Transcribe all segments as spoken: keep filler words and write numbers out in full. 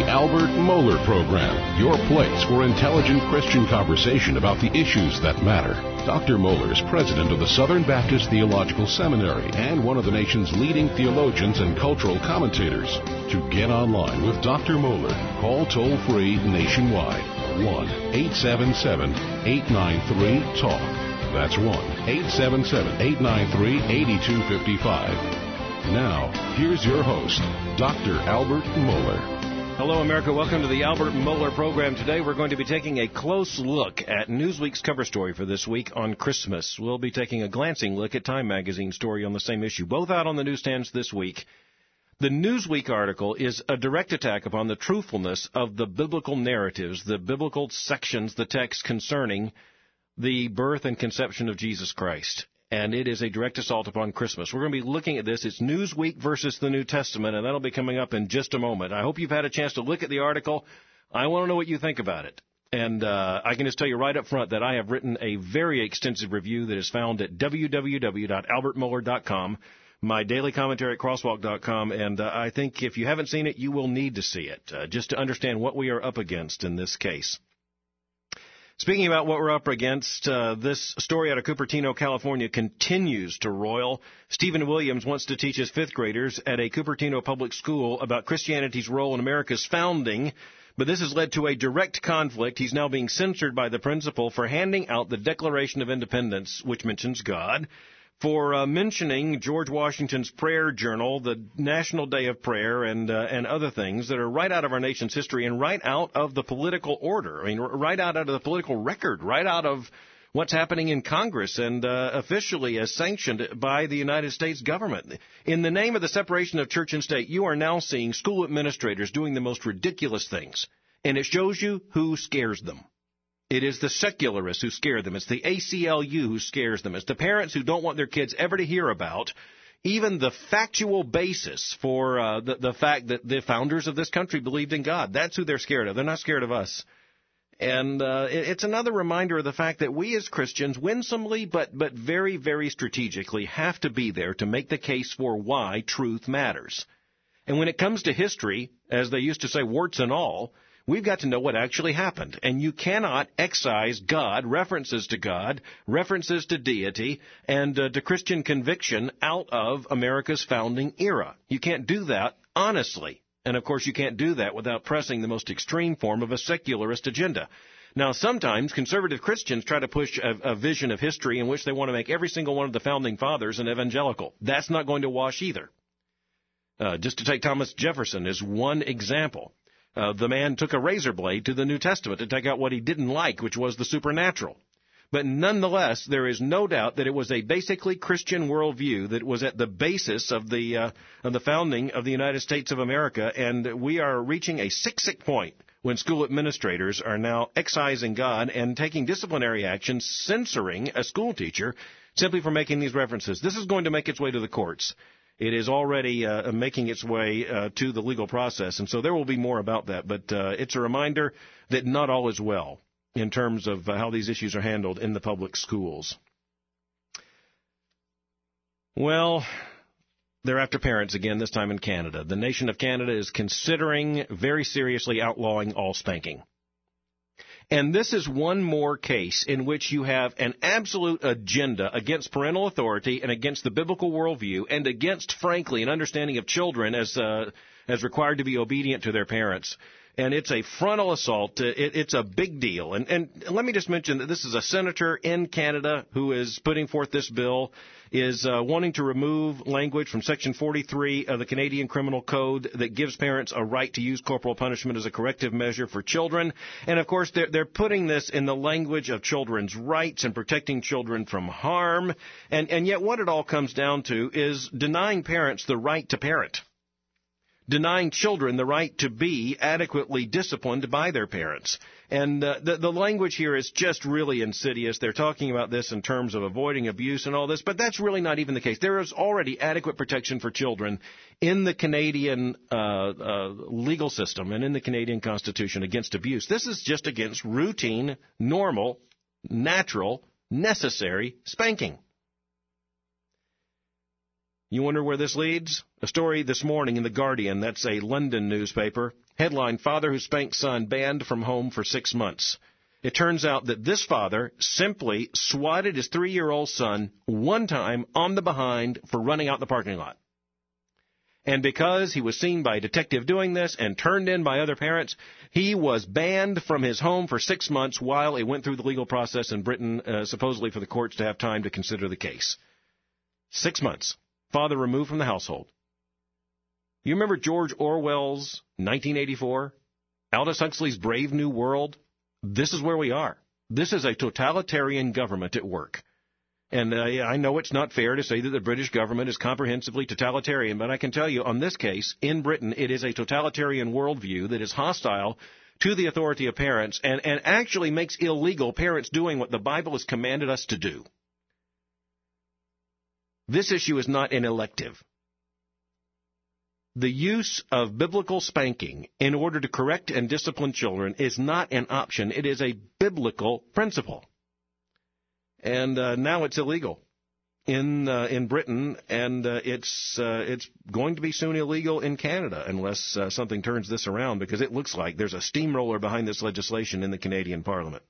Albert Mohler Program, your place for intelligent Christian conversation about the issues that matter. Doctor Mohler is president of the Southern Baptist Theological Seminary and one of the nation's leading theologians and cultural commentators. To get online with Doctor Mohler, call toll-free nationwide, one eight seven seven, eight nine three, talk. That's one eight seven seven, eight nine three, eight two five five. Now, here's your host, Doctor Albert Mohler. Hello, America. Welcome to the Albert Mohler Program. Today, we're going to be taking a close look at Newsweek's cover story for this week on Christmas. We'll be taking a glancing look at Time Magazine's story on the same issue, both out on the newsstands this week. The Newsweek article is a direct attack upon the truthfulness of the biblical narratives, the biblical sections, the text concerning the birth and conception of Jesus Christ. And it is a direct assault upon Christmas. We're going to be looking at this. It's Newsweek versus the New Testament, and that'll be coming up in just a moment. I hope you've had a chance to look at the article. I want to know what you think about it. And uh, I can just tell you right up front that I have written a very extensive review that is found at w w w dot albert mohler dot com, my daily commentary at crosswalk dot com, and uh, I think if you haven't seen it, you will need to see it, uh, just to understand what we are up against in this case. Speaking about what we're up against, uh, this story out of Cupertino, California continues to roil. Stephen Williams wants to teach his fifth graders at a Cupertino public school about Christianity's role in America's founding, but this has led to a direct conflict. He's now being censored by the principal for handing out the Declaration of Independence, which mentions God, for uh, mentioning George Washington's prayer journal, the National Day of Prayer, and uh, and other things that are right out of our nation's history and right out of the political order. I mean, right out of the political record, right out of what's happening in Congress and uh, officially as sanctioned by the United States government. In the name of the separation of church and state, you are now seeing school administrators doing the most ridiculous things, and it shows you who scares them. It is the secularists who scare them. It's the A C L U who scares them. It's the parents who don't want their kids ever to hear about even the factual basis for uh, the, the fact that the founders of this country believed in God. That's who they're scared of. They're not scared of us. And uh, it, it's another reminder of the fact that we as Christians, winsomely but, but very, very strategically, have to be there to make the case for why truth matters. And when it comes to history, as they used to say, warts and all, we've got to know what actually happened, and you cannot excise God, references to God, references to deity, and uh, to Christian conviction out of America's founding era. You can't do that honestly, and of course you can't do that without pressing the most extreme form of a secularist agenda. Now, sometimes conservative Christians try to push a, a vision of history in which they want to make every single one of the founding fathers an evangelical. That's not going to wash either. Uh, just to take Thomas Jefferson as one example. Uh, the man took a razor blade to the New Testament to take out what he didn't like, which was the supernatural. But nonetheless, there is no doubt that it was a basically Christian worldview that was at the basis of the uh, of the founding of the United States of America, and we are reaching a sick, sick point when school administrators are now excising God and taking disciplinary action, censoring a school teacher simply for making these references. This is going to make its way to the courts. It is already uh, making its way uh, to the legal process, and so there will be more about that. But uh, it's a reminder that not all is well in terms of uh, how these issues are handled in the public schools. Well, they're after parents again, this time in Canada. The nation of Canada is considering very seriously outlawing all spanking. And this is one more case in which you have an absolute agenda against parental authority and against the biblical worldview and against, frankly, an understanding of children as uh, as required to be obedient to their parents. And it's a frontal assault. It, it's a big deal. And, and let me just mention that this is a senator in Canada who is putting forth this bill, is uh, wanting to remove language from Section forty-three of the Canadian Criminal Code that gives parents a right to use corporal punishment as a corrective measure for children. And, of course, they're, they're putting this in the language of children's rights and protecting children from harm. And, and yet what it all comes down to is denying parents the right to parent. Denying children the right to be adequately disciplined by their parents. And uh, the, the language here is just really insidious. They're talking about this in terms of avoiding abuse and all this, but that's really not even the case. There is already adequate protection for children in the Canadian uh, uh, legal system and in the Canadian Constitution against abuse. This is just against routine, normal, natural, necessary spanking. You wonder where this leads? A story this morning in The Guardian, that's a London newspaper. Headline, Father who spanks son banned from home for six months. It turns out that this father simply swatted his three-year-old son one time on the behind for running out the parking lot. And because he was seen by a detective doing this and turned in by other parents, he was banned from his home for six months while it went through the legal process in Britain, uh, supposedly for the courts to have time to consider the case. Six months. Father removed from the household. You remember George Orwell's nineteen eighty-four? Aldous Huxley's Brave New World? This is where we are. This is a totalitarian government at work. And uh, I know it's not fair to say that the British government is comprehensively totalitarian, but I can tell you on this case, in Britain, it is a totalitarian worldview that is hostile to the authority of parents and, and actually makes illegal parents doing what the Bible has commanded us to do. This issue is not an elective. The use of biblical spanking in order to correct and discipline children is not an option. It is a biblical principle. And uh, now it's illegal in uh, in Britain, and uh, it's uh, it's going to be soon illegal in Canada unless uh, something turns this around, because it looks like there's a steamroller behind this legislation in the Canadian Parliament.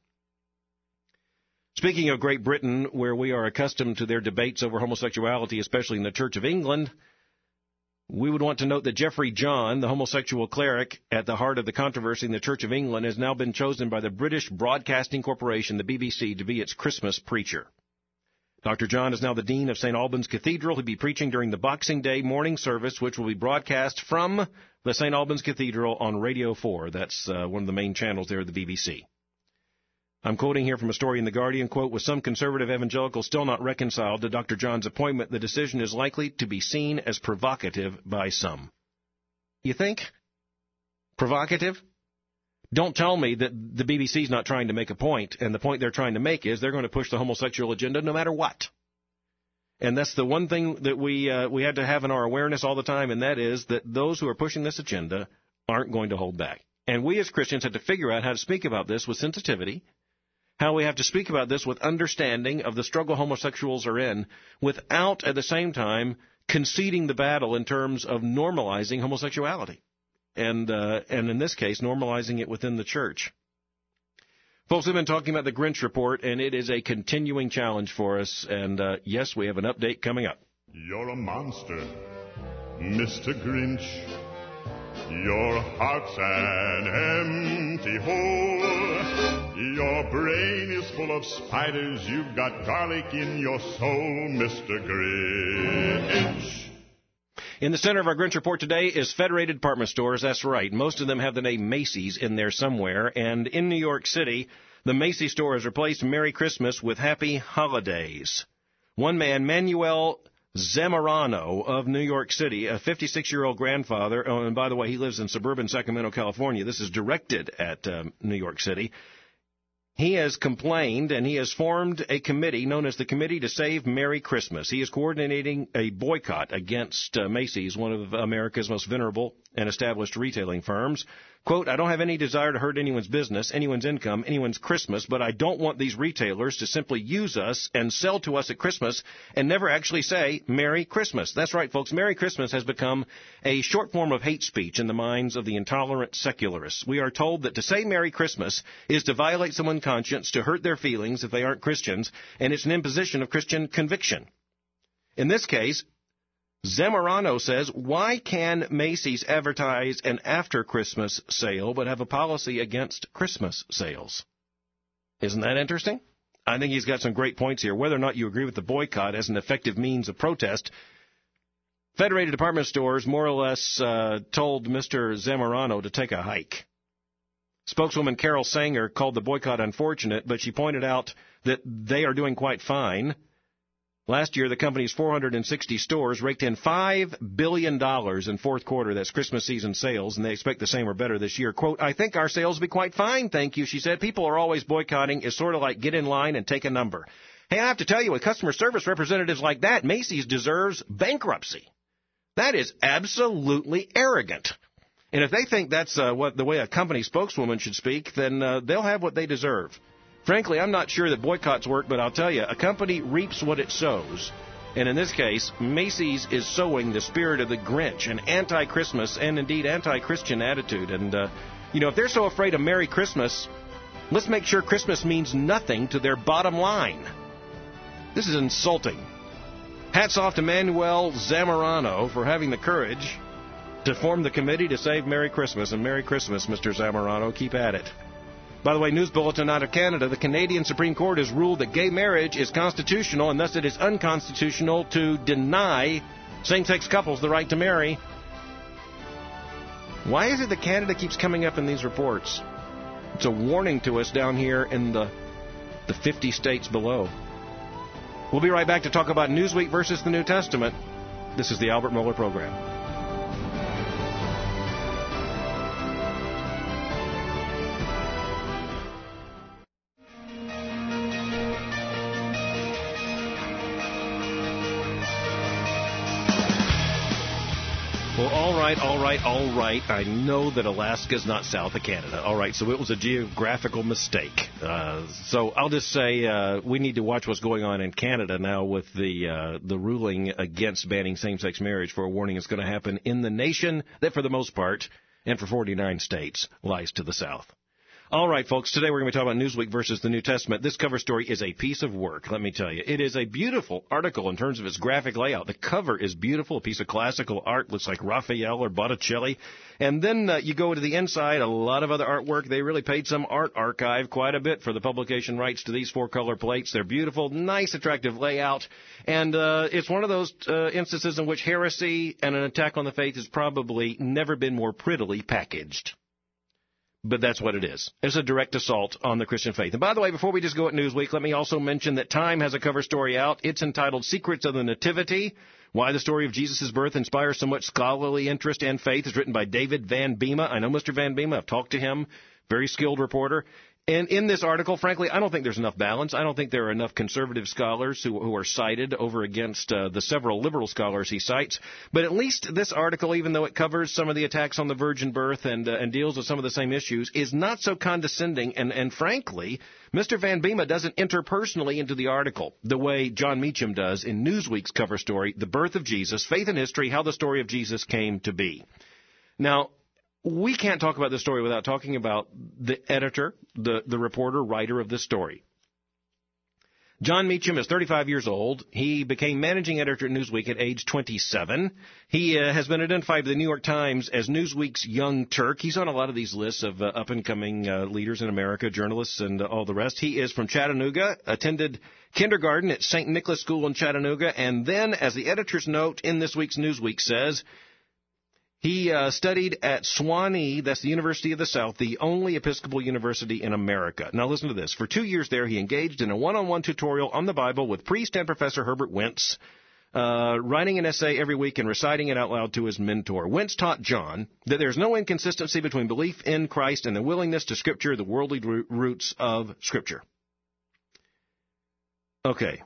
Speaking of Great Britain, where we are accustomed to their debates over homosexuality, especially in the Church of England, we would want to note that Geoffrey John, the homosexual cleric at the heart of the controversy in the Church of England, has now been chosen by the British Broadcasting Corporation, the B B C, to be its Christmas preacher. Doctor John is now the Dean of Saint Albans Cathedral. He'll be preaching during the Boxing Day morning service, which will be broadcast from the Saint Albans Cathedral on Radio four. That's uh, one of the main channels there at the B B C. I'm quoting here from a story in The Guardian, quote, with some conservative evangelicals still not reconciled to Doctor John's appointment, the decision is likely to be seen as provocative by some. You think? Provocative? Don't tell me that the B B C's not trying to make a point, and the point they're trying to make is they're going to push the homosexual agenda no matter what. And that's the one thing that we uh, we had to have in our awareness all the time, and that is that those who are pushing this agenda aren't going to hold back. And we as Christians have to figure out how to speak about this with sensitivity, how we have to speak about this with understanding of the struggle homosexuals are in, without, at the same time, conceding the battle in terms of normalizing homosexuality. And, uh, and in this case, normalizing it within the church. Folks, we've been talking about the Grinch Report, and it is a continuing challenge for us. And, uh, yes, we have an update coming up. You're a monster, Mister Grinch. Your heart's an empty hole. Your brain is full of spiders. You've got garlic in your soul, Mister Grinch. In the center of our Grinch Report today is Federated Department Stores. That's right. Most of them have the name Macy's in there somewhere. And in New York City, the Macy's store has replaced Merry Christmas with Happy Holidays. One man, Manuel Zamorano of New York City, a fifty-six-year-old grandfather, oh, and by the way, he lives in suburban Sacramento, California. This is directed at um, New York City. He has complained, and he has formed a committee known as the Committee to Save Merry Christmas. He is coordinating a boycott against uh, Macy's, one of America's most venerable and established retailing firms. Quote, I don't have any desire to hurt anyone's business, anyone's income, anyone's Christmas, but I don't want these retailers to simply use us and sell to us at Christmas and never actually say Merry Christmas. That's right, folks. Merry Christmas has become a short form of hate speech in the minds of the intolerant secularists. We are told that to say Merry Christmas is to violate someone's conscience, to hurt their feelings if they aren't Christians, and it's an imposition of Christian conviction. In this case, Zamorano says, why can Macy's advertise an after-Christmas sale but have a policy against Christmas sales? Isn't that interesting? I think he's got some great points here. Whether or not you agree with the boycott as an effective means of protest, Federated Department Stores more or less uh, told Mister Zamorano to take a hike. Spokeswoman Carol Sanger called the boycott unfortunate, but she pointed out that they are doing quite fine. Last year, the company's four hundred sixty stores raked in five billion dollars in fourth quarter, that's Christmas season sales, and they expect the same or better this year. Quote, I think our sales will be quite fine, thank you, she said. People are always boycotting. It's sort of like get in line and take a number. Hey, I have to tell you, with customer service representatives like that, Macy's deserves bankruptcy. That is absolutely arrogant. And if they think that's uh, what the way a company spokeswoman should speak, then uh, they'll have what they deserve. Frankly, I'm not sure that boycotts work, but I'll tell you, a company reaps what it sows. And in this case, Macy's is sowing the spirit of the Grinch, an anti-Christmas and indeed anti-Christian attitude. And, uh, you know, if they're so afraid of Merry Christmas, let's make sure Christmas means nothing to their bottom line. This is insulting. Hats off to Manuel Zamorano for having the courage to form the committee to save Merry Christmas. And Merry Christmas, Mister Zamorano. Keep at it. By the way, News Bulletin out of Canada, the Canadian Supreme Court has ruled that gay marriage is constitutional, and thus it is unconstitutional to deny same-sex couples the right to marry. Why is it that Canada keeps coming up in these reports? It's a warning to us down here in the, the fifty states below. We'll be right back to talk about Newsweek versus the New Testament. This is the Albert Mohler Program. Well, all right, all right, all right. I know that Alaska's not south of Canada. All right, so it was a geographical mistake. Uh, so I'll just say uh, we need to watch what's going on in Canada now with the uh, the ruling against banning same-sex marriage. For a warning, it's going to happen in the nation that, for the most part, and for forty-nine states, lies to the south. All right, folks, today we're going to be talking about Newsweek versus the New Testament. This cover story is a piece of work, let me tell you. It is a beautiful article in terms of its graphic layout. The cover is beautiful, a piece of classical art, looks like Raphael or Botticelli. And then uh, you go to the inside, a lot of other artwork. They really paid some art archive quite a bit for the publication rights to these four color plates. They're beautiful, nice, attractive layout. And uh, it's one of those uh, instances in which heresy and an attack on the faith has probably never been more prettily packaged. But that's what it is. It's a direct assault on the Christian faith. And by the way, before we just go at Newsweek, let me also mention that Time has a cover story out. It's entitled Secrets of the Nativity, Why the Story of Jesus' Birth Inspires So Much Scholarly Interest and Faith. It's written by David Van Bema. I know Mister Van Bema. I've talked to him. Very skilled reporter. And in this article, frankly, I don't think there's enough balance. I don't think there are enough conservative scholars who, who are cited over against uh, the several liberal scholars he cites. But at least this article, even though it covers some of the attacks on the virgin birth and, uh, and deals with some of the same issues, is not so condescending. And, and frankly, Mister Van Bema doesn't enter personally into the article the way John Meacham does in Newsweek's cover story, The Birth of Jesus, Faith and History, How the Story of Jesus Came to Be. Now, we can't talk about this story without talking about the editor, the, the reporter, writer of this story. John Meacham is thirty-five years old. He became managing editor at Newsweek at age twenty-seven. He uh, has been identified by the New York Times as Newsweek's Young Turk. He's on a lot of these lists of uh, up-and-coming uh, leaders in America, journalists, and uh, all the rest. He is from Chattanooga, attended kindergarten at Saint Nicholas School in Chattanooga, and then, as the editor's note in this week's Newsweek says, he uh, studied at Sewanee, that's the University of the South, the only Episcopal university in America. Now listen to this. For two years there, he engaged in a one-on-one tutorial on the Bible with priest and Professor Herbert Wentz, uh, writing an essay every week and reciting it out loud to his mentor. Wentz taught John that there's no inconsistency between belief in Christ and the willingness to Scripture, the worldly roots of Scripture. Okay.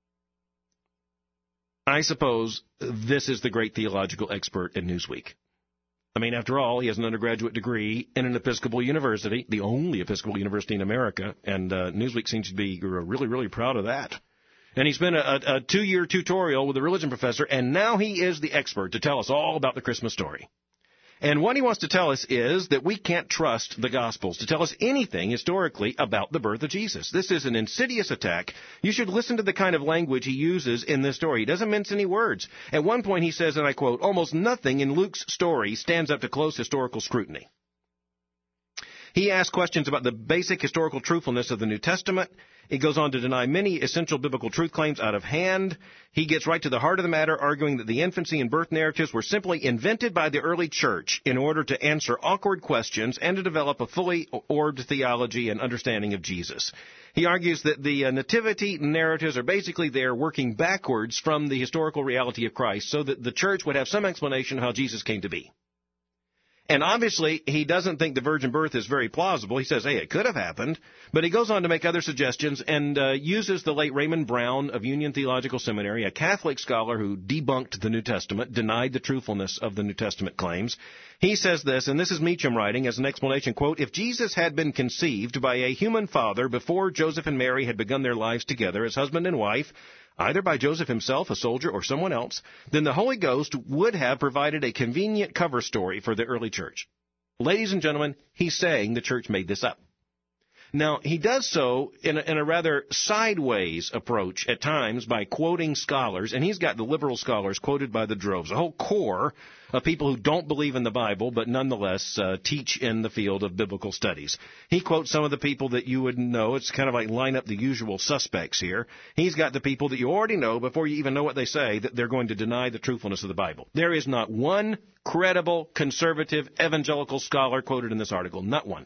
I suppose this is the great theological expert in Newsweek. I mean, after all, he has an undergraduate degree in an Episcopal university, the only Episcopal university in America, and uh, Newsweek seems to be really, really proud of that. And he's been a, a two-year tutorial with a religion professor, and now he is the expert to tell us all about the Christmas story. And what he wants to tell us is that we can't trust the Gospels to tell us anything historically about the birth of Jesus. This is an insidious attack. You should listen to the kind of language he uses in this story. He doesn't mince any words. At one point he says, and I quote, almost nothing in Luke's story stands up to close historical scrutiny. He asks questions about the basic historical truthfulness of the New Testament. He goes on to deny many essential biblical truth claims out of hand. He gets right to the heart of the matter, arguing that the infancy and birth narratives were simply invented by the early church in order to answer awkward questions and to develop a fully orbed theology and understanding of Jesus. He argues that the uh, nativity narratives are basically there working backwards from the historical reality of Christ so that the church would have some explanation of how Jesus came to be. And obviously, he doesn't think the virgin birth is very plausible. He says, hey, it could have happened. But he goes on to make other suggestions and uh, uses the late Raymond Brown of Union Theological Seminary, a Catholic scholar who debunked the New Testament, denied the truthfulness of the New Testament claims. He says this, and this is Meacham writing as an explanation, quote, if Jesus had been conceived by a human father before Joseph and Mary had begun their lives together as husband and wife, either by Joseph himself, a soldier, or someone else, then the Holy Ghost would have provided a convenient cover story for the early church. Ladies and gentlemen, he's saying the church made this up. Now, he does so in a, in a rather sideways approach at times by quoting scholars, and he's got the liberal scholars quoted by the droves, a whole core of people who don't believe in the Bible but nonetheless uh, teach in the field of biblical studies. He quotes some of the people that you would know. It's kind of like line up the usual suspects here. He's got the people that you already know before you even know what they say that they're going to deny the truthfulness of the Bible. There is not one credible, conservative, evangelical scholar quoted in this article, not one.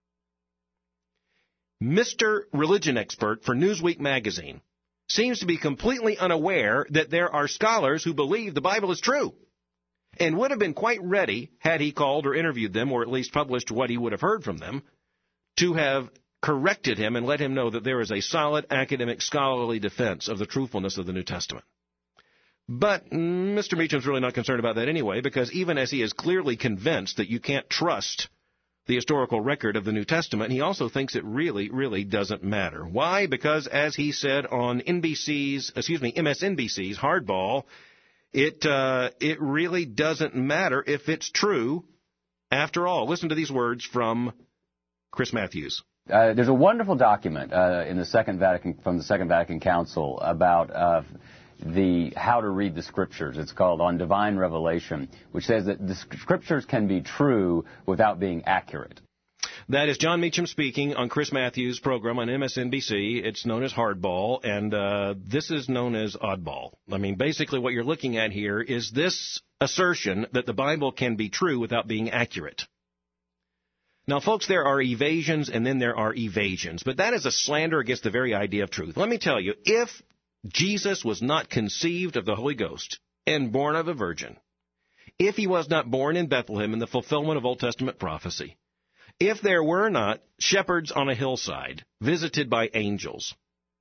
Mister Religion Expert for Newsweek magazine seems to be completely unaware that there are scholars who believe the Bible is true and would have been quite ready, had he called or interviewed them or at least published what he would have heard from them, to have corrected him and let him know that there is a solid academic scholarly defense of the truthfulness of the New Testament. But Mister Meacham's really not concerned about that anyway, because even as he is clearly convinced that you can't trust the historical record of the New Testament, he also thinks it really, really doesn't matter. Why? Because, as he said on N B C's, excuse me, M S N B C's Hardball, it uh, it really doesn't matter if it's true. After all, listen to these words from Chris Matthews. Uh, there's a wonderful document uh, in the Second Vatican from the Second Vatican Council about uh, the how to read the Scriptures. It's called On Divine Revelation, which says that the Scriptures can be true without being accurate. That is John Meacham speaking on Chris Matthews' program on M S N B C. It's known as Hardball, and uh, this is known as Oddball. I mean, basically what you're looking at here is this assertion that the Bible can be true without being accurate. Now, folks, there are evasions and then there are evasions, but that is a slander against the very idea of truth. Let me tell you, if Jesus was not conceived of the Holy Ghost and born of a virgin, if he was not born in Bethlehem in the fulfillment of Old Testament prophecy, if there were not shepherds on a hillside visited by angels,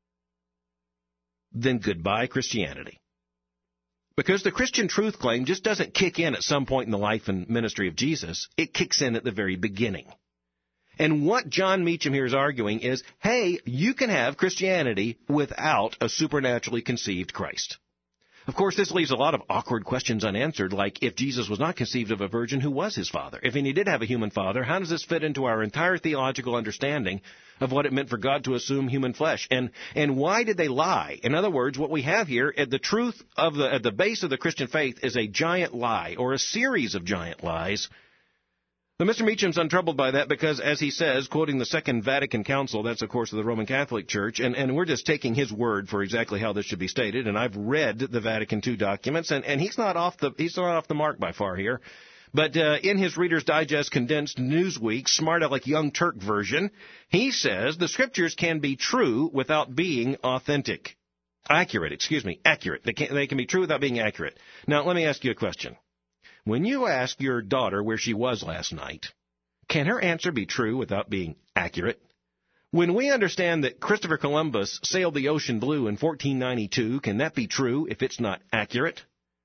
then goodbye Christianity. Because the Christian truth claim just doesn't kick in at some point in the life and ministry of Jesus. It kicks in at the very beginning. And what John Meacham here is arguing is, hey, you can have Christianity without a supernaturally conceived Christ. Of course, this leaves a lot of awkward questions unanswered, like if Jesus was not conceived of a virgin, who was his father? If he did have a human father, how does this fit into our entire theological understanding of what it meant for God to assume human flesh? And and why did they lie? In other words, what we have here, at the truth of the at the base of the Christian faith is a giant lie, or a series of giant lies. But Mister Meacham's untroubled by that because, as he says, quoting the Second Vatican Council, that's, of course, of the Roman Catholic Church, and, and we're just taking his word for exactly how this should be stated, and I've read the Vatican Two documents, and, and he's not off the he's not off the mark by far here. But uh, in his Reader's Digest condensed Newsweek Smart Aleck Young Turk version, he says the Scriptures can be true without being authentic. Accurate, excuse me, accurate. They can, they can be true without being accurate. Now, let me ask you a question. When you ask your daughter where she was last night, can her answer be true without being accurate? When we understand that Christopher Columbus sailed the ocean blue in fourteen ninety-two, can that be true if it's not accurate?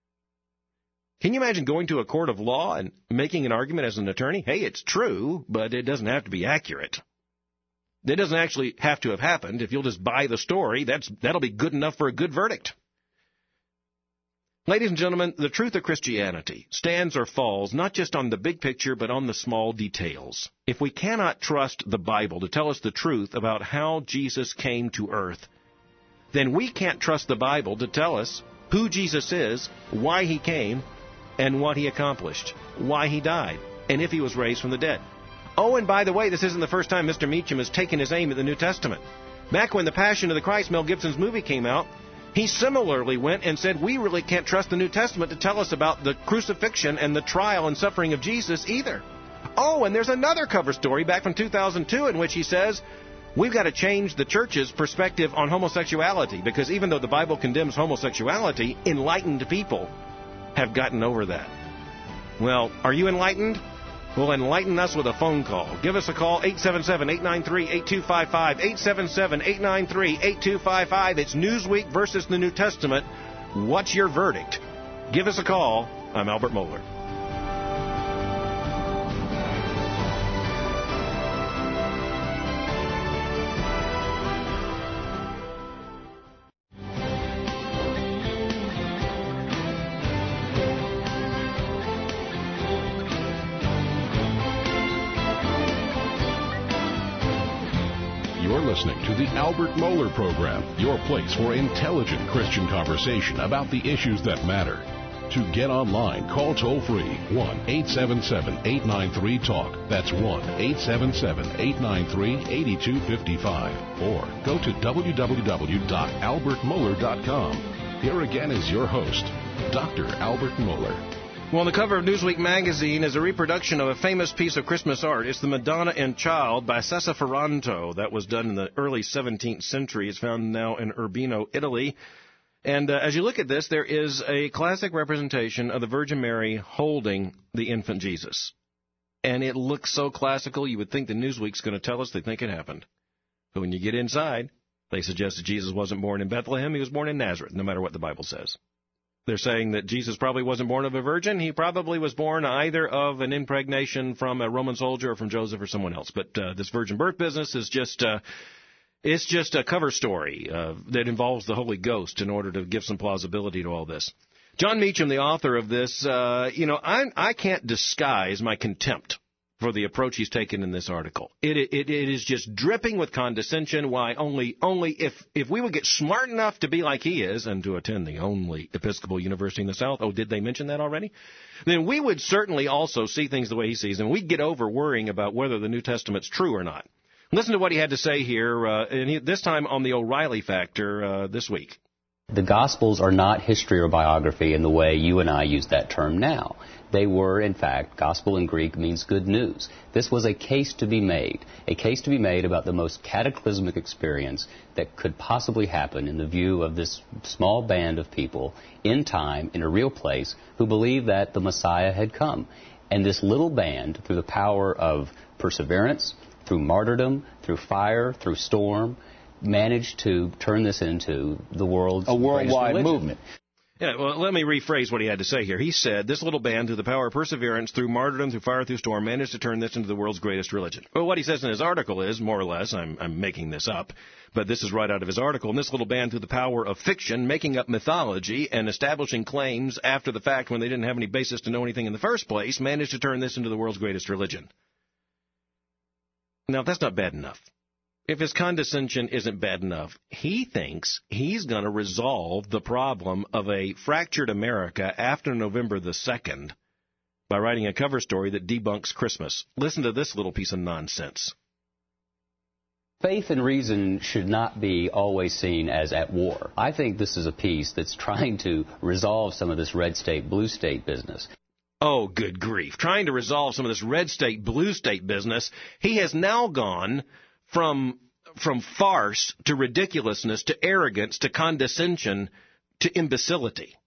Can you imagine going to a court of law and making an argument as an attorney? Hey, it's true, but it doesn't have to be accurate. It doesn't actually have to have happened. If you'll just buy the story, that's that'll be good enough for a good verdict. Ladies and gentlemen, the truth of Christianity stands or falls not just on the big picture, but on the small details. If we cannot trust the Bible to tell us the truth about how Jesus came to earth, then we can't trust the Bible to tell us who Jesus is, why he came, and what he accomplished, why he died, and if he was raised from the dead. Oh, and by the way, this isn't the first time Mister Meacham has taken his aim at the New Testament. Back when The Passion of the Christ, Mel Gibson's movie, came out, he similarly went and said, we really can't trust the New Testament to tell us about the crucifixion and the trial and suffering of Jesus either. Oh, and there's another cover story back from two thousand two in which he says, we've got to change the church's perspective on homosexuality, because even though the Bible condemns homosexuality, enlightened people have gotten over that. Well, are you enlightened? Well, enlighten us with a phone call. Give us a call, eight seven seven, eight nine three, eight two five five, eight seven seven, eight nine three, eight two five five. It's Newsweek versus the New Testament. What's your verdict? Give us a call. I'm Albert Mohler. You're listening to the Albert Mohler Program, your place for intelligent Christian conversation about the issues that matter. To get online, call toll-free one eight seven seven, eight nine three, TALK. That's one eight seven seven, eight nine three, eight two five five. Or go to w w w dot albert mohler dot com. Here again is your host, Doctor Albert Mohler. Well, on the cover of Newsweek magazine is a reproduction of a famous piece of Christmas art. It's the Madonna and Child by Cessa Ferranto. That was done in the early seventeenth century. It's found now in Urbino, Italy. And uh, as you look at this, there is a classic representation of the Virgin Mary holding the infant Jesus. And it looks so classical, you would think the Newsweek's going to tell us they think it happened. But when you get inside, they suggest that Jesus wasn't born in Bethlehem. He was born in Nazareth, no matter what the Bible says. They're saying that Jesus probably wasn't born of a virgin. He probably was born either of an impregnation from a Roman soldier or from Joseph or someone else. But uh, this virgin birth business is just... Uh, It's just a cover story uh, that involves the Holy Ghost in order to give some plausibility to all this. John Meacham, the author of this, uh, you know, I, I can't disguise my contempt for the approach he's taken in this article. It, it, it is just dripping with condescension. Why only only if, if we would get smart enough to be like he is and to attend the only Episcopal University in the South, oh, did they mention that already? Then we would certainly also see things the way he sees them. We'd get over worrying about whether the New Testament's true or not. Listen to what he had to say here, uh, and he, this time on the O'Reilly Factor uh, this week. The Gospels are not history or biography in the way you and I use that term now. They were, in fact, gospel in Greek means good news. This was a case to be made, a case to be made about the most cataclysmic experience that could possibly happen in the view of this small band of people in time, in a real place, who believed that the Messiah had come. And this little band, through the power of perseverance, through martyrdom, through fire, through storm, managed to turn this into the world's a worldwide movement. Yeah, well, let me rephrase what he had to say here. He said, this little band, through the power of perseverance, through martyrdom, through fire, through storm, managed to turn this into the world's greatest religion. Well, what he says in his article is, more or less, I'm, I'm making this up, but this is right out of his article, and this little band, through the power of fiction, making up mythology, and establishing claims after the fact when they didn't have any basis to know anything in the first place, managed to turn this into the world's greatest religion. Now, that's not bad enough. If his condescension isn't bad enough, he thinks he's going to resolve the problem of a fractured America after November the second by writing a cover story that debunks Christmas. Listen to this little piece of nonsense. Faith and reason should not be always seen as at war. I think this is a piece that's trying to resolve some of this red state, blue state business. Oh, good grief. Trying to resolve some of this red state, blue state business, he has now gone from from farce to ridiculousness to arrogance to condescension to imbecility.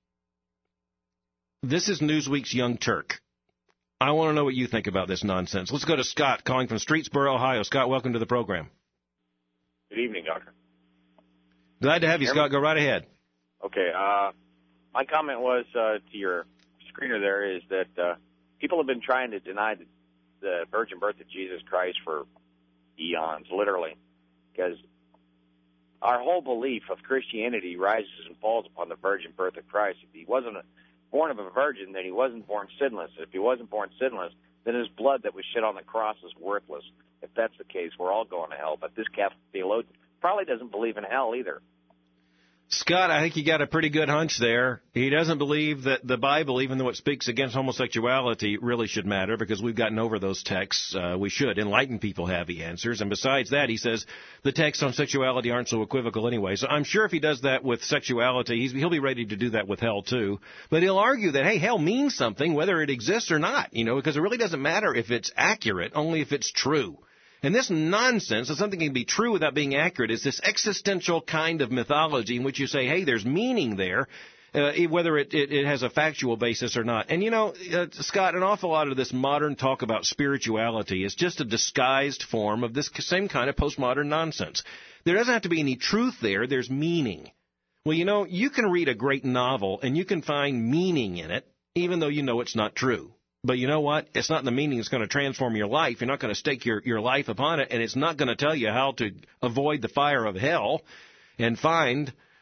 This is Newsweek's Young Turk. I want to know what you think about this nonsense. Let's go to Scott, calling from Streetsboro, Ohio. Scott, welcome to the program. Good evening, Doctor. Glad to have you, Scott. Go right ahead. Okay. Uh, my comment was uh, to your screener there is that uh, people have been trying to deny the, the virgin birth of Jesus Christ for eons, literally, because our whole belief of Christianity rises and falls upon the virgin birth of Christ. If he wasn't a, born of a virgin, then he wasn't born sinless. If he wasn't born sinless, then his blood that was shed on the cross is worthless. If that's the case, we're all going to hell. But this Catholic theologian probably doesn't believe in hell either. Scott, I think you got a pretty good hunch there. He doesn't believe that the Bible, even though it speaks against homosexuality, really should matter because we've gotten over those texts. Uh, we should. Enlightened people have, he answers. And besides that, he says the texts on sexuality aren't so equivocal anyway. So I'm sure if he does that with sexuality, he's, he'll be ready to do that with hell too. But he'll argue that, hey, hell means something whether it exists or not, you know, because it really doesn't matter if it's accurate, only if it's true. And this nonsense that something can be true without being accurate is this existential kind of mythology in which you say, hey, there's meaning there, uh, whether it, it, it has a factual basis or not. And, you know, uh, Scott, an awful lot of this modern talk about spirituality is just a disguised form of this same kind of postmodern nonsense. There doesn't have to be any truth there. There's meaning. Well, you know, you can read a great novel and you can find meaning in it, even though you know it's not true. But you know what? It's not the meaning that's going to transform your life. You're not going to stake your, your life upon it, and it's not going to tell you how to avoid the fire of hell and find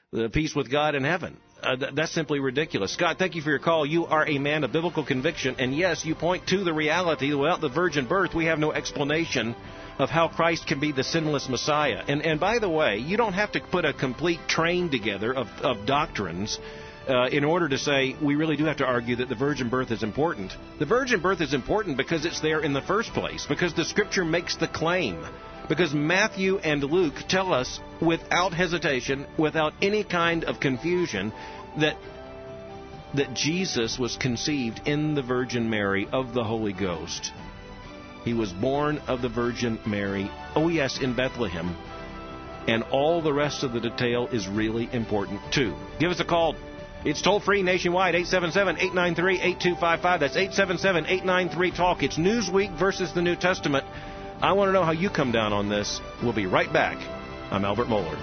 the peace with God in heaven. Uh, th- that's simply ridiculous. Scott, thank you for your call. You are a man of biblical conviction, and yes, you point to the reality that without the virgin birth, we have no explanation of how Christ can be the sinless Messiah. And and by the way, you don't have to put a complete train together of, of doctrines uh, in order to say we really do have to argue that the virgin birth is important. The virgin birth is important because it's there in the first place, because the Scripture makes the claim. Because Matthew and Luke tell us without hesitation, without any kind of confusion, that that Jesus was conceived in the Virgin Mary of the Holy Ghost. He was born of the Virgin Mary, oh yes, in Bethlehem. And all the rest of the detail is really important too. Give us a call. It's toll-free nationwide, eight seven seven, eight nine three, eight two five five. That's eight seven seven, eight nine three, TALK. It's Newsweek versus the New Testament. I want to know how you come down on this. We'll be right back. I'm Albert Mohler.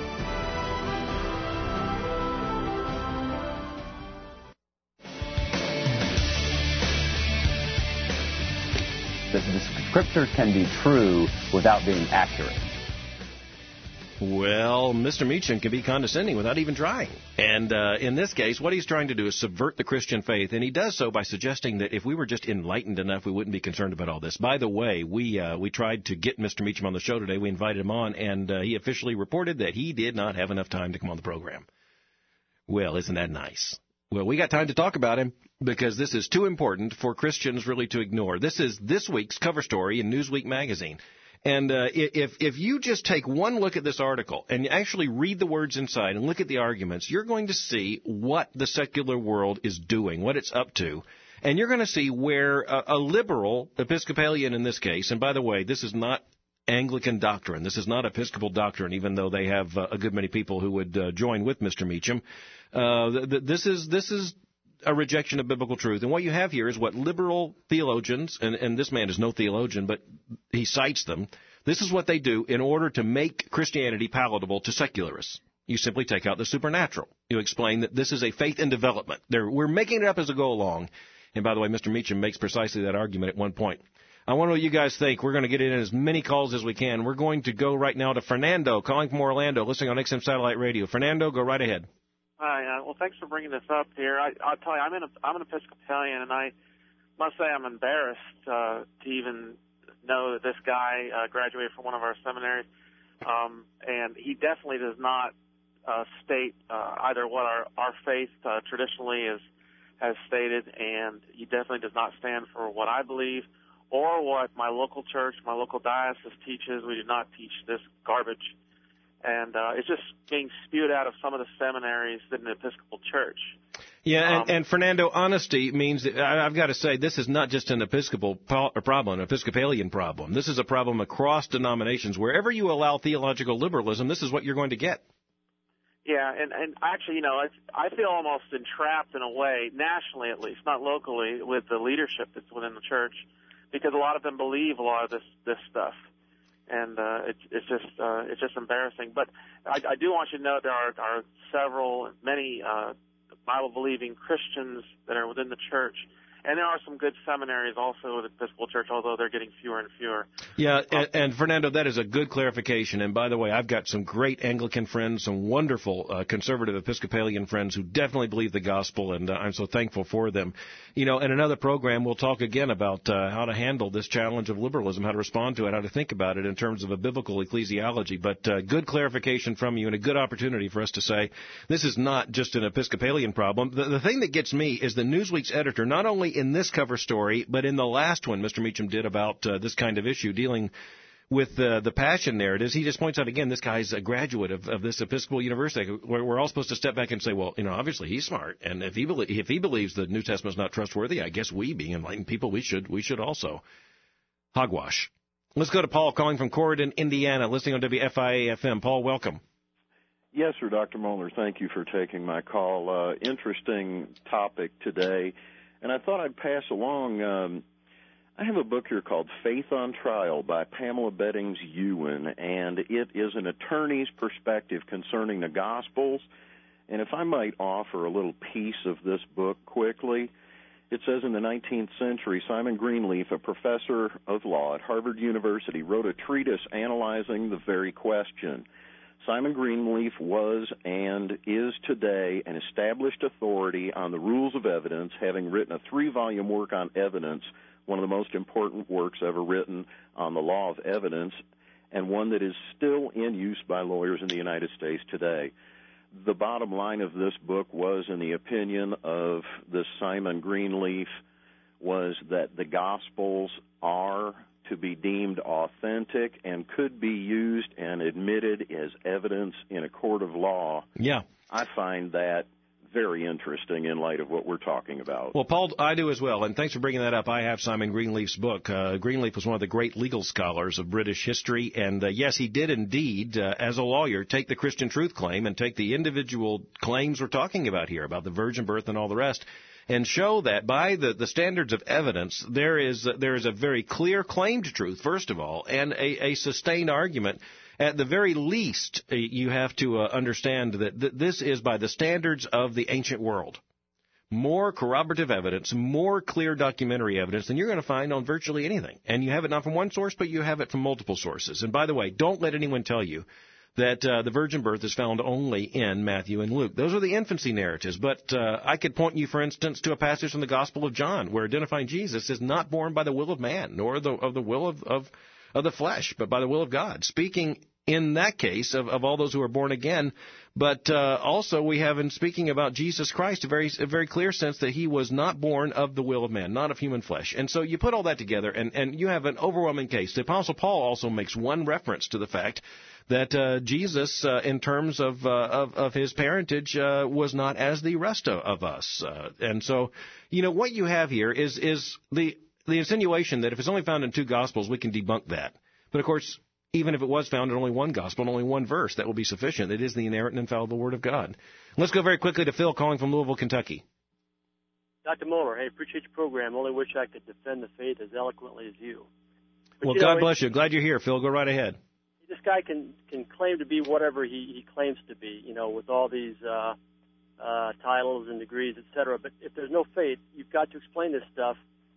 The, the Scriptures can be true without being accurate. Well, Mister Meacham can be condescending without even trying. And uh, in this case, what he's trying to do is subvert the Christian faith, and he does so by suggesting that if we were just enlightened enough, we wouldn't be concerned about all this. By the way, we uh, we tried to get Mister Meacham on the show today. We invited him on, and uh, he officially reported that he did not have enough time to come on the program. Well, isn't that nice? Well, we got time to talk about him because this is too important for Christians really to ignore. This is this week's cover story in Newsweek magazine. And uh, if if you just take one look at this article and actually read the words inside and look at the arguments, you're going to see what the secular world is doing, what it's up to. And you're going to see where a, a liberal, Episcopalian in this case, and by the way, this is not Anglican doctrine. This is not Episcopal doctrine, even though they have uh, a good many people who would uh, join with Mister Meacham. Uh, th- th- this is this is a rejection of biblical truth. And what you have here is what liberal theologians, and, and this man is no theologian, but he cites them, this is what they do in order to make Christianity palatable to secularists. You simply take out the supernatural. You explain that this is a faith in development. They're, we're making it up as we go along. And by the way, Mister Meacham makes precisely that argument at one point. I wonder what you guys think. We're going to get in as many calls as we can. We're going to go right now to Fernando, calling from Orlando, listening on X M Satellite Radio. Fernando, go right ahead. Hi. Uh, well, thanks for bringing this up here. I, I'll tell you, I'm, in a, I'm an Episcopalian, and I must say I'm embarrassed uh, to even know that this guy uh, graduated from one of our seminaries, um, and he definitely does not uh, state uh, either what our, our faith uh, traditionally is, has stated, and he definitely does not stand for what I believe or what my local church, my local diocese teaches. We do not teach this garbage. And uh, it's just being spewed out of some of the seminaries in the Episcopal Church. Yeah, and, um, and Fernando, honesty means that I, I've got to say this is not just an Episcopal po- problem, an Episcopalian problem. This is a problem across denominations. Wherever you allow theological liberalism, this is what you're going to get. Yeah, and, and actually, you know, it's, I feel almost entrapped in a way, nationally at least, not locally, with the leadership that's within the church, because a lot of them believe a lot of this, this stuff. And uh, it's it's just uh, it's just embarrassing. But I, I do want you to know there are, are several, many uh, Bible-believing Christians that are within the church. And there are some good seminaries also with the Episcopal Church, although they're getting fewer and fewer. Yeah, and, and Fernando, that is a good clarification. And by the way, I've got some great Anglican friends, some wonderful uh, conservative Episcopalian friends who definitely believe the gospel, and uh, I'm so thankful for them. You know, in another program, we'll talk again about uh, how to handle this challenge of liberalism, how to respond to it, how to think about it in terms of a biblical ecclesiology. But uh, good clarification from you and a good opportunity for us to say this is not just an Episcopalian problem. The, the thing that gets me is the Newsweek's editor, not only in this cover story, but in the last one Mister Meacham did about uh, this kind of issue, dealing with uh, the passion narratives, he just points out again, this guy's a graduate of, of this Episcopal university. We're, we're all supposed to step back and say, well, you know, obviously he's smart, and if he be- if he believes the New Testament's not trustworthy, I guess we, being enlightened people, we should we should also. Hogwash. Let's go to Paul, calling from Corydon, Indiana, listening on W F I A F M. Paul, welcome. Yes, sir, Doctor Mohler. Thank you for taking my call. Uh, interesting topic today. And I thought I'd pass along, um, I have a book here called Faith on Trial by Pamela Bettings Ewan, and it is an attorney's perspective concerning the Gospels. And if I might offer a little piece of this book quickly, it says in the nineteenth century, Simon Greenleaf, a professor of law at Harvard University, wrote a treatise analyzing the very question. Simon Greenleaf was and is today an established authority on the rules of evidence, having written a three-volume work on evidence, one of the most important works ever written on the law of evidence, and one that is still in use by lawyers in the United States today. The bottom line of this book was, in the opinion of this Simon Greenleaf, was that the Gospels are to be deemed authentic and could be used and admitted as evidence in a court of law. Yeah. I find that very interesting in light of what we're talking about. Well, Paul, I do as well, and thanks for bringing that up. I have Simon Greenleaf's book. Uh, Greenleaf was one of the great legal scholars of British history, and uh, yes, he did indeed, uh, as a lawyer, take the Christian truth claim and take the individual claims we're talking about here, about the virgin birth and all the rest, and show that by the, the standards of evidence, there is uh, there is a very clear claim to truth, first of all, and a, a sustained argument. At the very least, uh, you have to uh, understand that th- this is by the standards of the ancient world. More corroborative evidence, more clear documentary evidence than you're going to find on virtually anything. And you have it not from one source, but you have it from multiple sources. And by the way, don't let anyone tell you that uh, the virgin birth is found only in Matthew and Luke. Those are the infancy narratives. But uh, I could point you, for instance, to a passage from the Gospel of John where identifying Jesus is not born by the will of man, nor the, of the will of, of, of the flesh, but by the will of God. Speaking in that case of, of all those who are born again, but uh, also we have in speaking about Jesus Christ a very, a very clear sense that he was not born of the will of man, not of human flesh. And so you put all that together, and, and you have an overwhelming case. The Apostle Paul also makes one reference to the fact that uh, Jesus, uh, in terms of, uh, of of his parentage, uh, was not as the rest of, of us. Uh, and so, you know, what you have here is is the the insinuation that if it's only found in two Gospels, we can debunk that. But, of course, even if it was found in only one Gospel and only one verse, that will be sufficient. It is the inerrant and infallible Word of God. Let's go very quickly to Phil calling from Louisville, Kentucky. Doctor Moeller, hey, appreciate your program. Only wish I could defend the faith as eloquently as you. But, well, you God know, bless you. Glad you're here, Phil. Go right ahead. This guy can, can claim to be whatever he, he claims to be, you know, with all these uh, uh, titles and degrees, et cetera. But if there's no faith, you've got to explain this stuff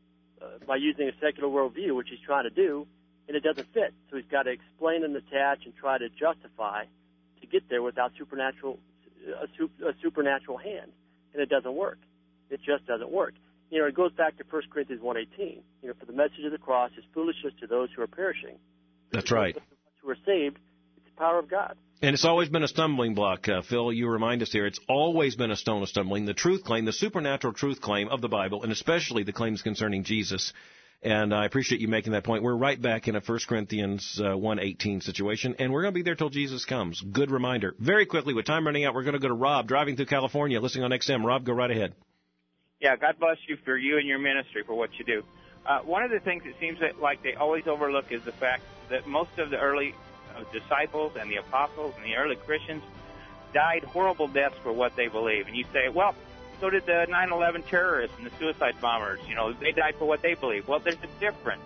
uh, by using a secular worldview, which he's trying to do, and it doesn't fit. So he's got to explain and attach and try to justify to get there without supernatural a, su- a supernatural hand, and it doesn't work. It just doesn't work. You know, it goes back to First Corinthians one eighteen. You know, for the message of the cross is foolishness to those who are perishing. That's right. Who are saved, it's the power of God. And it's always been a stumbling block, uh, Phil. You remind us here. It's always been a stone of stumbling. The truth claim, the supernatural truth claim of the Bible, and especially the claims concerning Jesus. And I appreciate you making that point. We're right back in a First Corinthians uh, one eighteen situation, and we're going to be there till Jesus comes. Good reminder. Very quickly, with time running out, we're going to go to Rob, driving through California, listening on X M. Rob, go right ahead. Yeah, God bless you for you and your ministry for what you do. Uh, one of the things it seems that, like they always overlook is the fact that most of the early uh, disciples and the apostles and the early Christians died horrible deaths for what they believe. And you say, well, so did the nine eleven terrorists and the suicide bombers. You know, they died for what they believe. Well, there's a difference.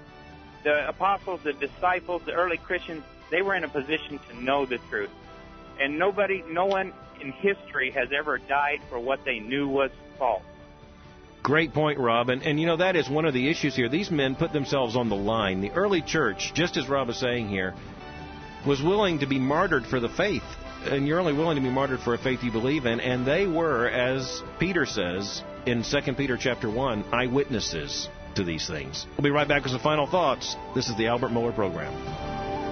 The apostles, the disciples, the early Christians, they were in a position to know the truth. And nobody, no one in history has ever died for what they knew was false. Great point, Rob. And, and, you know, that is one of the issues here. These men put themselves on the line. The early church, just as Rob is saying here, was willing to be martyred for the faith. And you're only willing to be martyred for a faith you believe in. And they were, as Peter says in Second Peter chapter one, eyewitnesses to these things. We'll be right back with some final thoughts. This is the Albert Mohler Program.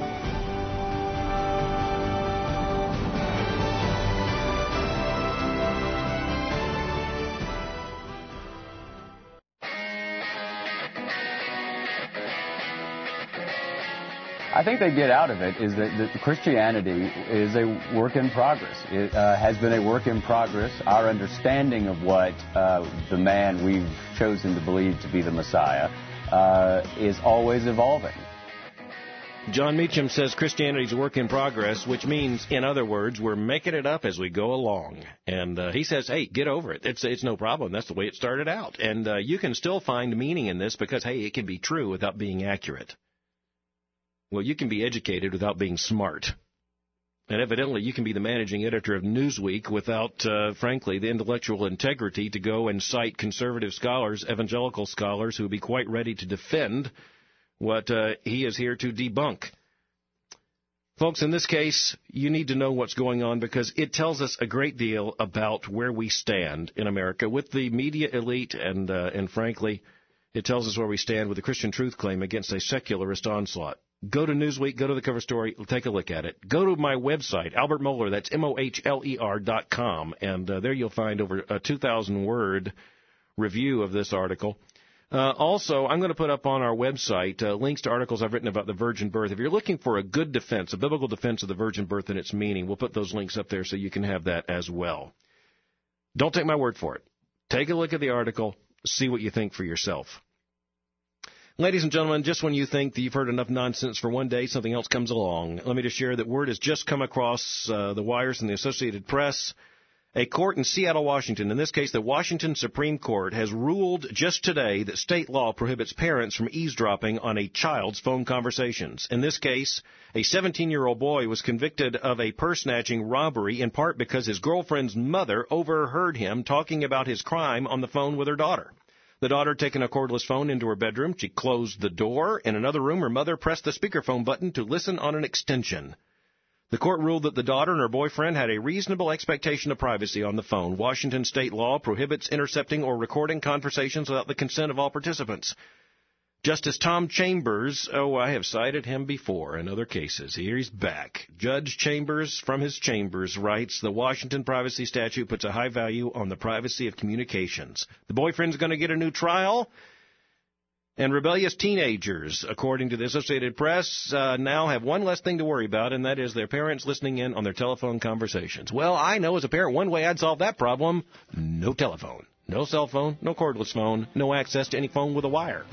I think they get out of it is that, that Christianity is a work in progress. It uh, has been a work in progress. Our understanding of what uh, the man we've chosen to believe to be the Messiah uh, is always evolving. John Meacham says Christianity is a work in progress, which means, in other words, we're making it up as we go along. And uh, he says, hey, get over it. It's it's no problem. That's the way it started out. And uh, you can still find meaning in this because, hey, it can be true without being accurate. Well, you can be educated without being smart. And evidently, you can be the managing editor of Newsweek without, uh, frankly, the intellectual integrity to go and cite conservative scholars, evangelical scholars, who would be quite ready to defend what uh, he is here to debunk. Folks, in this case, you need to know what's going on because it tells us a great deal about where we stand in America with the media elite, and uh, and frankly, it tells us where we stand with the Christian truth claim against a secularist onslaught. Go to Newsweek, go to the cover story, take a look at it. Go to my website, Albert Mohler, that's M O H L E R dot com, and uh, there you'll find over a two thousand word review of this article. Uh, also, I'm going to put up on our website uh, links to articles I've written about the virgin birth. If you're looking for a good defense, a biblical defense of the virgin birth and its meaning, we'll put those links up there so you can have that as well. Don't take my word for it. Take a look at the article, see what you think for yourself. Ladies and gentlemen, just when you think that you've heard enough nonsense for one day, something else comes along. Let me just share that word has just come across uh, the wires in the Associated Press. A court in Seattle, Washington, in this case the Washington Supreme Court, has ruled just today that state law prohibits parents from eavesdropping on a child's phone conversations. In this case, a seventeen-year-old boy was convicted of a purse-snatching robbery in part because his girlfriend's mother overheard him talking about his crime on the phone with her daughter. The daughter had taken a cordless phone into her bedroom. She closed the door. In another room, her mother pressed the speakerphone button to listen on an extension. The court ruled that the daughter and her boyfriend had a reasonable expectation of privacy on the phone. Washington state law prohibits intercepting or recording conversations without the consent of all participants. Justice Tom Chambers, oh, I have cited him before in other cases. Here he's back. Judge Chambers from his chambers writes, the Washington privacy statute puts a high value on the privacy of communications. The boyfriend's going to get a new trial. And rebellious teenagers, according to the Associated Press, uh, now have one less thing to worry about, and that is their parents listening in on their telephone conversations. Well, I know as a parent one way I'd solve that problem. No telephone. No cell phone. No cordless phone. No access to any phone with a wire.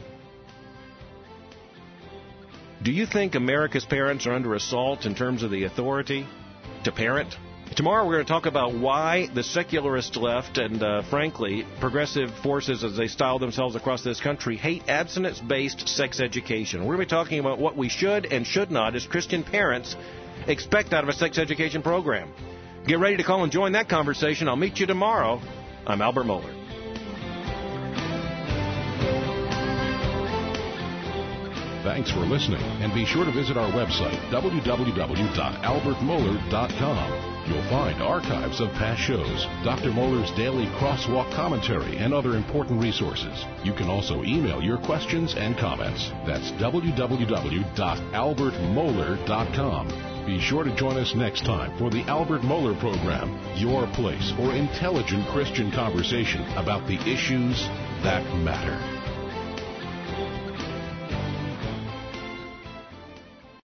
Do you think America's parents are under assault in terms of the authority to parent? Tomorrow we're going to talk about why the secularist left and, uh, frankly, progressive forces, as they style themselves across this country, hate abstinence-based sex education. We're going to be talking about what we should and should not, as Christian parents, expect out of a sex education program. Get ready to call and join that conversation. I'll meet you tomorrow. I'm Albert Mohler. Thanks for listening, and be sure to visit our website, w w w dot albert mohler dot com. You'll find archives of past shows, Doctor Mohler's daily crosswalk commentary, and other important resources. You can also email your questions and comments. That's w w w dot albert mohler dot com. Be sure to join us next time for the Albert Mohler Program, your place for intelligent Christian conversation about the issues that matter.